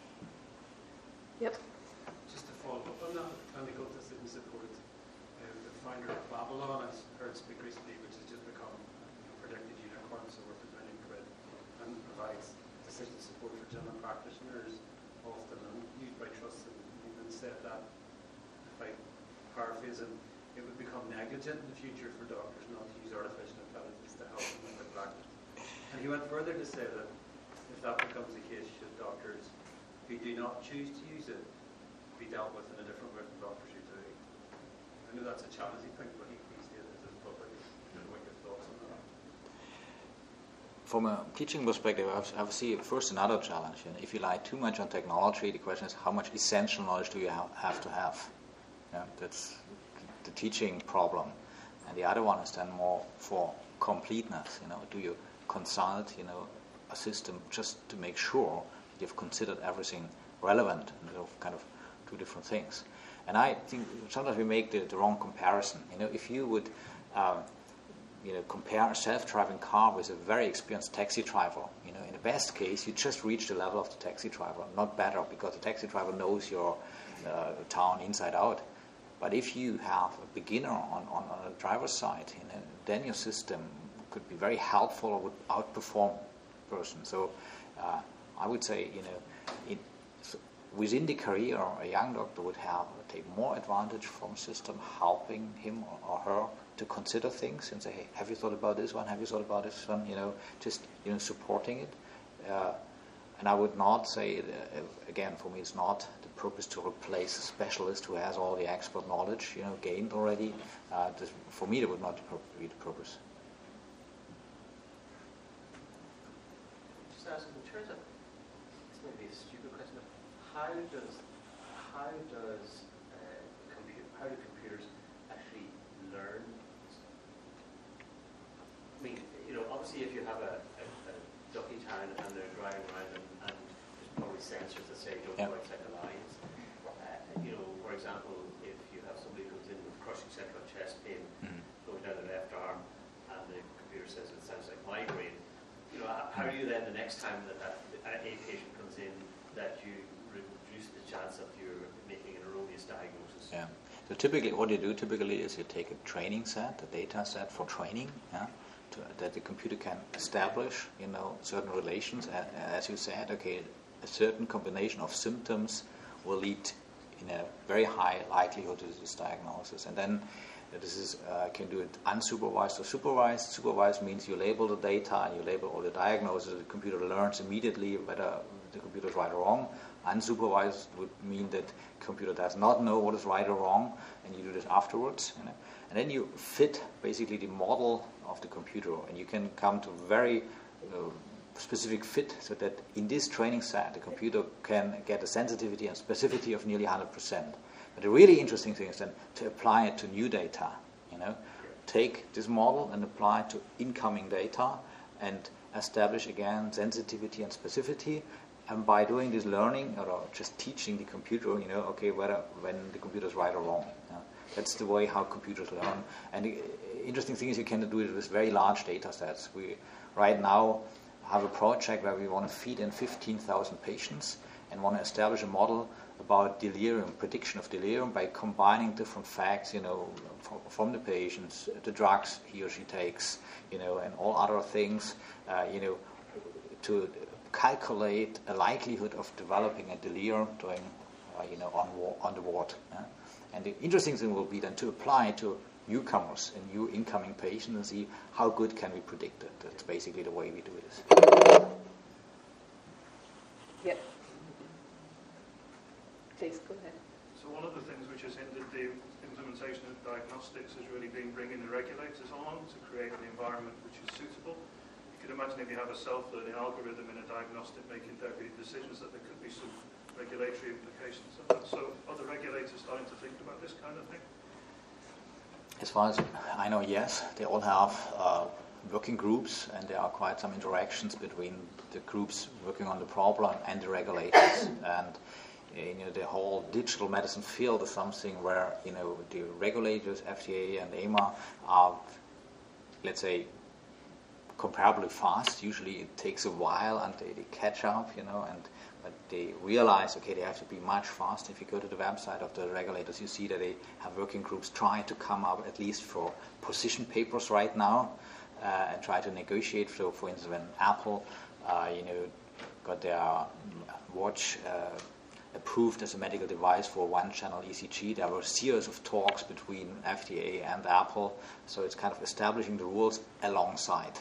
Yep. Just to follow up on that, clinical decision support, the founder of Babylon, I've heard speak recently, which has just become predicted unicorn, so we're presenting for it, and provides decision support for general practitioners often, and used by trusts, and even said that, if I paraphrase him, it would become negligent in the future for doctors not to use artificial intelligence to help them with their practice. And he went further to say that if that becomes the case, should doctors who do not choose to use it be dealt with in a different way than doctors who do? I know that's a challenging thing, but he stated it as public. What your thoughts on that? From a teaching perspective, I see first another challenge. If you rely too much on technology, the question is how much essential knowledge do you have to have? That's the teaching problem. And the other one is then more for completeness. Do you consult, a system just to make sure that you've considered everything relevant, kind of two different things. And I think sometimes we make the wrong comparison. If you would, compare a self-driving car with a very experienced taxi driver, in the best case, you just reach the level of the taxi driver, not better, because the taxi driver knows your town inside out. But if you have a beginner on the driver's side, then your system could be very helpful or would outperform a person. So I would say, within the career, a young doctor would take more advantage from a system helping him or her to consider things and say, hey, have you thought about this one? Have you thought about this one? Just supporting it. And I would not say, again, for me, it's not the purpose to replace a specialist who has all the expert knowledge, gained already. For me, that would not be the purpose. Just asking, in terms of, this may be a stupid question, but how do computers actually learn? I mean, obviously, if you have a ducky town and they're driving around and there's probably sensors that say don't go outside the lines. For example, if you have somebody who comes in with crushing central chest pain going down the left arm and the computer says it sounds like migraine, how are you then the next time that a patient comes in that you reduce the chance of you making an erroneous diagnosis? Yeah. So typically, what you do is you take a training set, a data set for training, that the computer can establish, certain relations. As you said, okay, a certain combination of symptoms will lead in a very high likelihood to this diagnosis. And then this is can do it unsupervised or supervised. Supervised means you label the data and you label all the diagnoses. The computer learns immediately whether the computer is right or wrong. Unsupervised would mean that the computer does not know what is right or wrong, and you do this afterwards. And then you fit basically the model of the computer, and you can come to very specific fit, so that in this training set, the computer can get a sensitivity and specificity of nearly 100%. But the really interesting thing is then to apply it to new data. Take this model and apply it to incoming data, and establish again sensitivity and specificity. And by doing this learning, or just teaching the computer, when the computer is right or wrong. That's the way how computers learn. And the interesting thing is you can do it with very large data sets. We right now have a project where we want to feed in 15,000 patients, and want to establish a model about delirium, prediction of delirium, by combining different facts, from the patients, the drugs he or she takes, and all other things, to calculate a likelihood of developing a delirium during, on the ward. And the interesting thing will be then to apply to newcomers and new incoming patients and see how good can we predict it. That's basically the way we do this. Yeah. Please go ahead. So one of the things which has hindered the implementation of diagnostics has really been bringing the regulators on to create an environment which is suitable. You could imagine if you have a self-learning algorithm in a diagnostic making therapeutic decisions that there could be some regulatory implications of that. So are the regulators starting to think about this kind of thing? As far as I know, yes. They all have working groups, and there are quite some interactions between the groups working on the problem and the regulators. And the whole digital medicine field is something where the regulators, FDA and EMA, are, let's say, comparably fast. Usually it takes a while and they catch up, but they realize, okay, they have to be much faster. If you go to the website of the regulators, you see that they have working groups trying to come up at least for position papers right now, and try to negotiate. So, for instance, when Apple, got their watch approved as a medical device for one-channel ECG, there were a series of talks between FDA and Apple. So it's kind of establishing the rules alongside.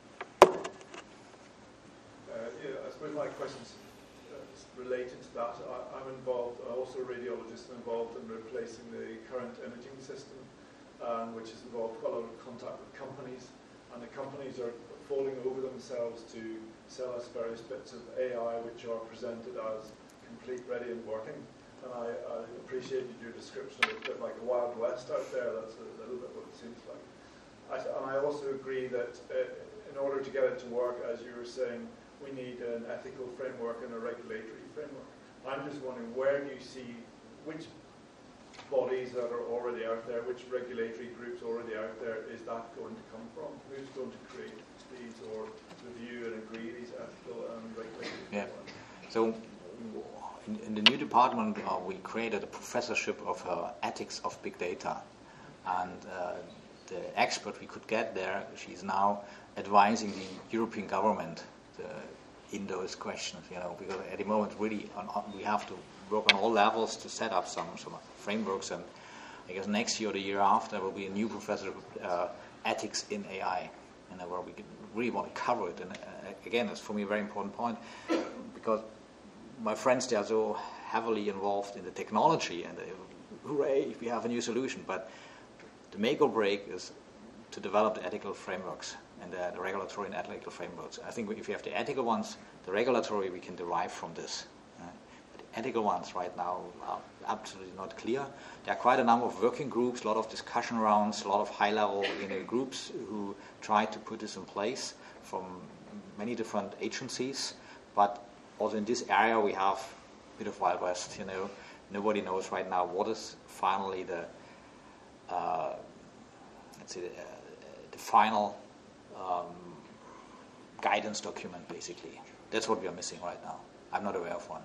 I suppose my question's related to that. I'm involved, also a radiologist, involved in replacing the current imaging system, which has involved quite a lot of contact with companies, and the companies are falling over themselves to sell us various bits of AI which are presented as complete, ready and working. And I appreciated your description of it, a bit like the Wild West out there. That's a little bit what it seems like. And I also agree that in order to get it to work, as you were saying, we need an ethical framework and a regulatory framework. I'm just wondering, where do you see which bodies that are already out there, which regulatory groups already out there, is that going to come from? Who's going to create these or review and agree these ethical and regulatory frameworks? So in the new department, we created a professorship of ethics of big data. And the expert we could get there, she's now advising the European government in those questions, because at the moment really we have to work on all levels to set up some frameworks, and I guess next year or the year after there will be a new professor of ethics in AI, where we really want to cover it. And again, it's for me a very important point, because my friends, they are so heavily involved in the technology, and hooray, we have a new solution, but the make or break is to develop the ethical frameworks and the regulatory and ethical frameworks. I think if you have the ethical ones, the regulatory we can derive from this. But the ethical ones right now are absolutely not clear. There are quite a number of working groups, a lot of discussion rounds, a lot of high-level groups who try to put this in place from many different agencies. But also in this area we have a bit of Wild West. Nobody knows right now what is finally the final guidance document, basically. That's what we are missing right now. I'm not aware of one.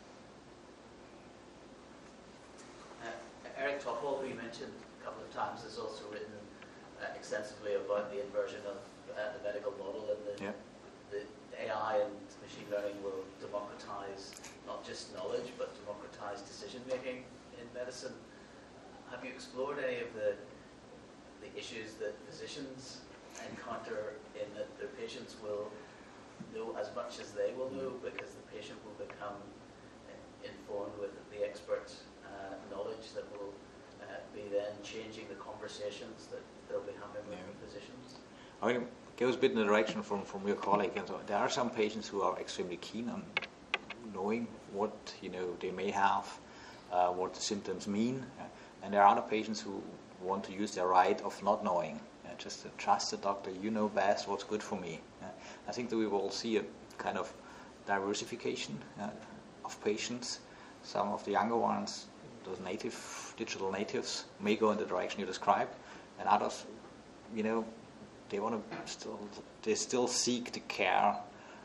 Eric Topol, who you mentioned a couple of times, has also written extensively about the inversion of the medical model, and the AI and machine learning will democratize not just knowledge, but democratize decision-making in medicine. Have you explored any of the issues that physicians encounter in that their patients will know as much as they will know, because the patient will become informed with the expert knowledge that will be then changing the conversations that they'll be having with the physicians? I mean, it goes a bit in the direction from your colleague. And so there are some patients who are extremely keen on knowing what they may have, what the symptoms mean, and there are other patients who want to use their right of not knowing, just to trust the doctor. You know best what's good for me. I think that we will see a kind of diversification of patients. Some of the younger ones, those digital natives, may go in the direction you described, and others, they want to still seek the care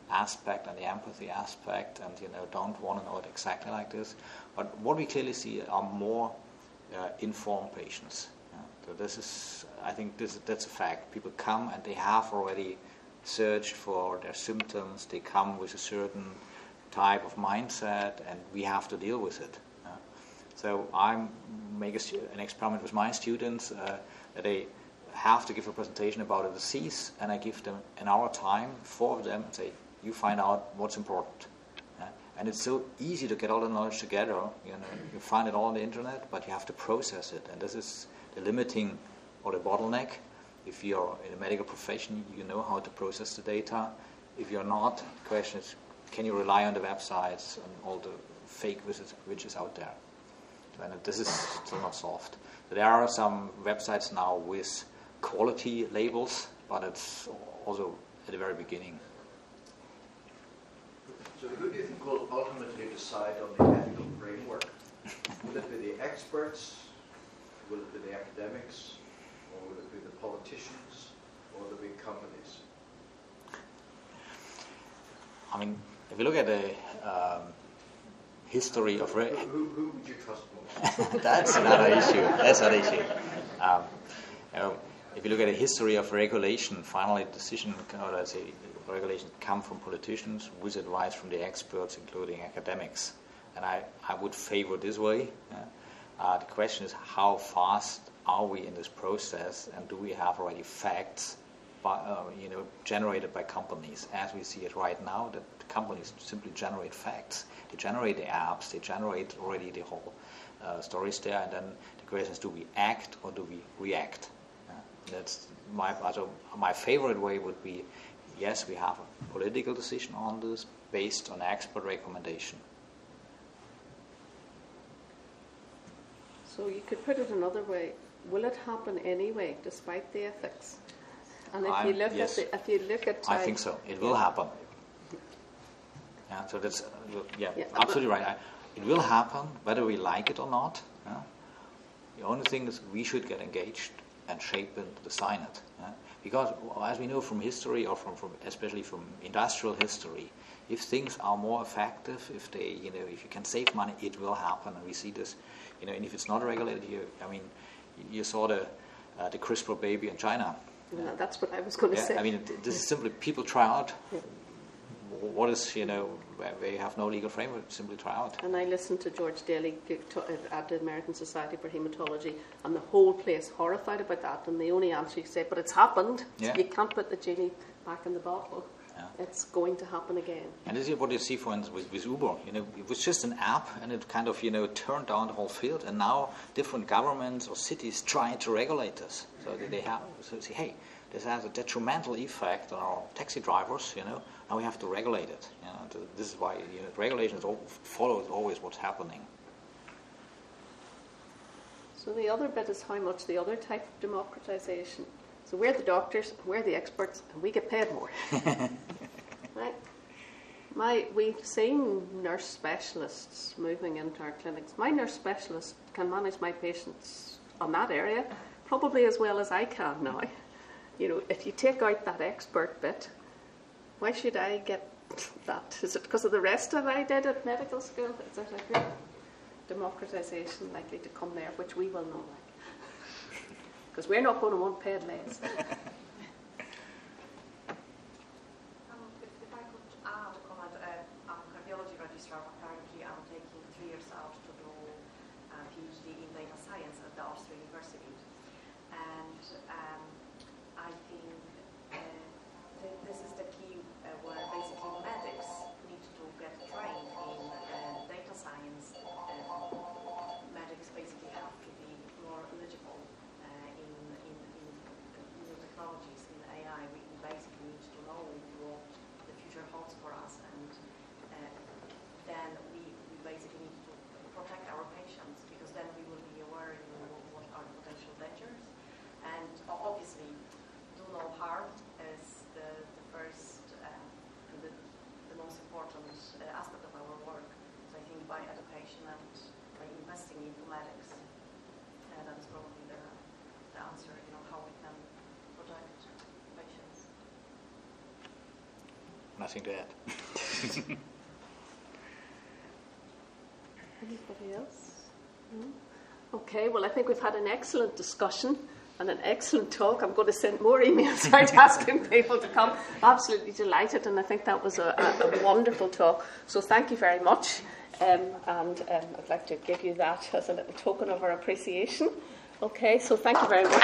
aspect and the empathy aspect, and don't want to know it exactly like this. But what we clearly see are more informed patients. So I think that's a fact. People come and they have already searched for their symptoms. They come with a certain type of mindset, and we have to deal with it. So I make an experiment with my students that they have to give a presentation about a disease, and I give them an hour time, 4 of them, and say, you find out what's important. And it's so easy to get all the knowledge together. You find it all on the internet, but you have to process it. And this is the limiting or the bottleneck. If you're in a medical profession, you know how to process the data. If you're not, the question is, can you rely on the websites and all the fake which is out there? And this is still not solved. So there are some websites now with quality labels, but it's also at the very beginning. So who do you think will ultimately decide on the ethical framework? Will it be the experts? Will it be the academics? Or will it be the politicians? Or the big companies? I mean, if you look at the history of... Who would you trust most? That's another issue. If you look at the history of regulation, finally regulations come from politicians with advice from the experts, including academics. And I would favor this way. The question is, how fast are we in this process, and do we have already facts generated by companies? As we see it right now, that the companies simply generate facts. They generate the apps, they generate already the whole stories there, and then the question is, do we act or do we react? That's my favorite way would be, yes, we have a political decision on this based on expert recommendation. So you could put it another way: will it happen anyway, despite the ethics? And if you look at, I think so. It will happen. Yeah. So that's absolutely right. It will happen whether we like it or not. Yeah? The only thing is we should get engaged and shape it, design it. Yeah? Because as we know from history, or from especially from industrial history, if things are more effective, if you can save money, it will happen, and we see this. And if it's not regulated, you saw the CRISPR baby in China. Yeah, that's what I was going to say. I mean, this is simply people try out. Yeah. What is, where you have no legal framework, simply try out. And I listened to George Daly at the American Society for Hematology, and the whole place horrified about that. And the only answer he said, but it's happened. Yeah. So you can't put the genie back in the bottle. Yeah. It's going to happen again. And this is what you see, for instance, with Uber. It was just an app, and it kind of, turned down the whole field. And now different governments or cities try to regulate this. So they have to say, hey, this has a detrimental effect on our taxi drivers. Now we have to regulate it. This is why regulation follows always what's happening. So the other bit is how much the other type of democratization. So we're the doctors, we're the experts, and we get paid more. Right? We've seen nurse specialists moving into our clinics. My nurse specialist can manage my patients on that area probably as well as I can now. If you take out that expert bit, why should I get that? Is it because of the rest of I did at medical school? Is there a great democratization likely to come there, which we will not like? Because we're not going to want paid less. If I could add a comment, I'm a cardiology registrar. Currently, I'm taking 3 years out to do a PhD in data science at the Austria University. And I think this is the key where basically medics need to get trained in data science. Medics basically have to be more eligible in new technologies, in AI. We basically need to know what the future holds for us, and then we basically need to protect our patients, because then we will be aware of what are potential dangers. And obviously, do no harm is the first and the most important aspect of our work. So I think by education and by investing into medics, that is probably the answer, how we can protect patients. I nothing to add. Anybody else? No? Okay, well, I think we've had an excellent discussion and an excellent talk. I'm going to send more emails out asking people to come. Absolutely delighted, and I think that was a wonderful talk. So thank you very much. And I'd like to give you that as a little token of our appreciation. Okay, so thank you very much.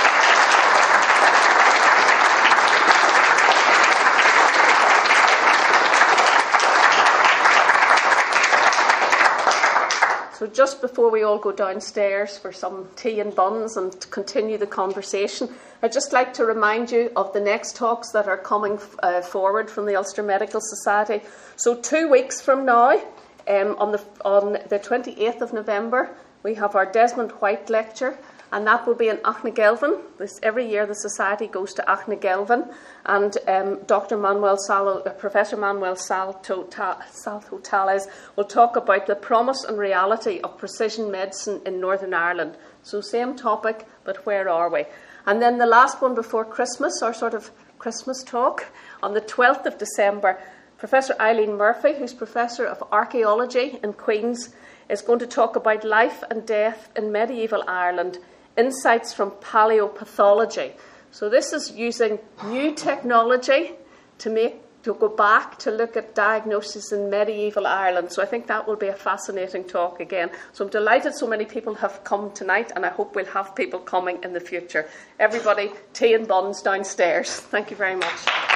So just before we all go downstairs for some tea and buns and to continue the conversation, I'd just like to remind you of the next talks that are coming forward from the Ulster Medical Society. So 2 weeks from now, on the 28th of November, we have our Desmond White lecture, and that will be in Achnagelvin. Every year the Society goes to Achnagelvin, and Professor Manuel Salto-Tales will talk about the promise and reality of precision medicine in Northern Ireland. So same topic, but where are we? And then the last one before Christmas, our sort of Christmas talk, on the 12th of December, Professor Eileen Murphy, who's Professor of Archaeology in Queen's, is going to talk about life and death in medieval Ireland, insights from paleopathology. So this is using new technology to go back to look at diagnosis in medieval Ireland. So I think that will be a fascinating talk again. So I'm delighted so many people have come tonight, and I hope we'll have people coming in the future. Everybody, tea and buns downstairs. Thank you very much.